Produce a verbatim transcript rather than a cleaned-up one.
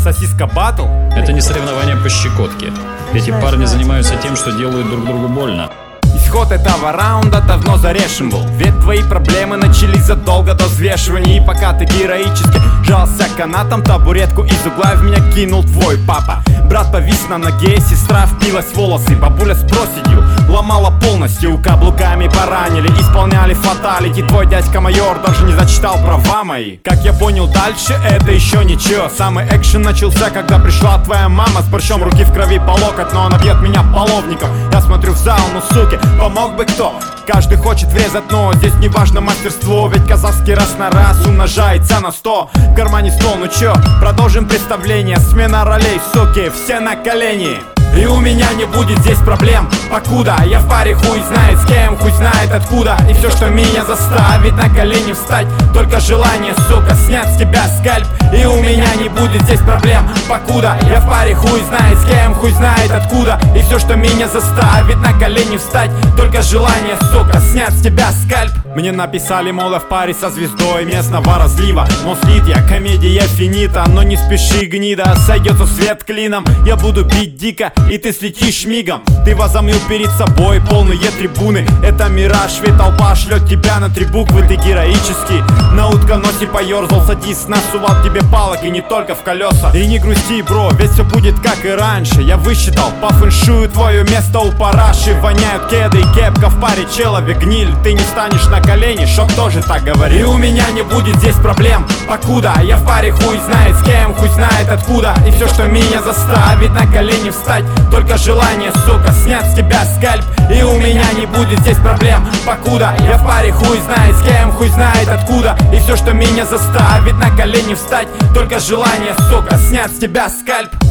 Сосиска батл? Это не соревнование по щекотке. Эти парни занимаются тем, что делают друг другу больно. Исход этого раунда давно зарешен был, ведь твои проблемы начались задолго до взвешивания. И пока ты героически жался канатом, табуретку из угла в меня кинул твой папа. Брат повис на ноге, сестра впилась в волосы, бабуля с проседью ломала полностью, каблуками поранили, исполняли фаталити. Твой дядька-майор даже не зачитал права мои. Как я понял, дальше это еще ничего. Самый экшен начался, когда пришла твоя мама с борщом, руки в крови по локоть, но она бьет меня половником. Я смотрю в зал, ну суки, помог бы кто? Каждый хочет врезать, но здесь не важно мастерство, ведь казахский раз на раз умножается на сто. В кармане стол, ну чё, продолжим представление. Смена ролей, суки, все на колени. И у меня не будет здесь проблем, покуда я в паре хуй знает с кем, хуй знает откуда. И все, что меня заставит на колени встать, только желание, сука, снять с тебя скальп. И у меня не будет здесь проблем, покуда я в паре хуй знает с кем, хуй знает откуда. И все, что меня заставит на колени встать, только желание, сука, снять с тебя скальп. Мне написали, мол, я в паре со звездой местного разлива. Мол, слит я, комедия финита, но не спеши, гнида, сойдется свет клином. Я буду бить дико, и ты слетишь мигом. Ты возомнил перед собой полные трибуны. Это мираж, ведь толпа шлет тебя на три буквы. Ты героически на утконосе поерзал, садись, насувал тебе палок и не только в колеса. И не грусти, бро, ведь все будет как и раньше. Я высчитал по фэншую твое место у параши. Воняют кеды и кепка в паре, человек гниль. Ты не станешь на колени, шок тоже так говорит. И у меня не будет здесь проблем, покуда я в паре хуй знает с кем, хуй знает откуда. И все, что меня заставит на колени встать, только желание, сука, снять с тебя скальп. И у меня не будет здесь проблем, покуда я в паре хуй знает с кем, хуй знает откуда. И все, что меня заставит на колени встать, только желание, сука, снять с тебя скальп.